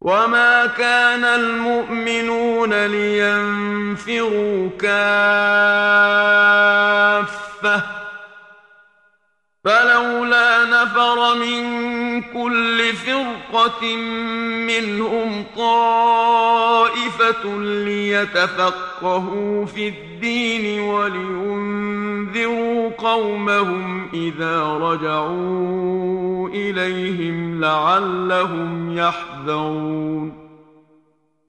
وما كان المؤمنون لينفروا كافة فلولا نفر من كل فرقة منهم طائفة ليتفقهوا في الدين ولينذروا قومهم إذا رجعوا إليهم لعلهم يحذرون